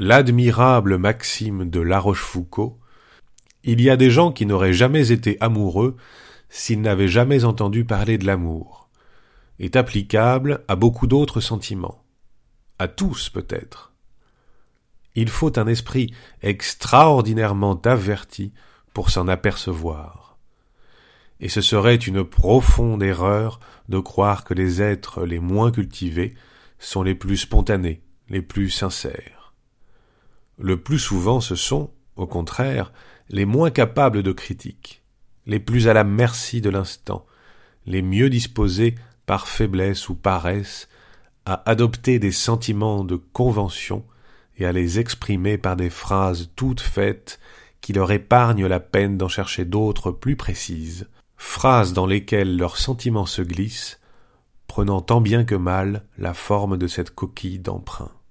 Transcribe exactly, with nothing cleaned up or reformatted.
l'admirable maxime de La Rochefoucauld, il y a des gens qui n'auraient jamais été amoureux s'ils n'avaient jamais entendu parler de l'amour, est applicable à beaucoup d'autres sentiments, à tous peut-être. Il faut un esprit extraordinairement averti pour s'en apercevoir. Et ce serait une profonde erreur de croire que les êtres les moins cultivés sont les plus spontanés, les plus sincères. Le plus souvent ce sont, au contraire, les moins capables de critique, les plus à la merci de l'instant, les mieux disposés par faiblesse ou paresse à adopter des sentiments de convention et à les exprimer par des phrases toutes faites qui leur épargnent la peine d'en chercher d'autres plus précises, phrases dans lesquelles leurs sentiments se glissent, prenant tant bien que mal la forme de cette coquille d'emprunt.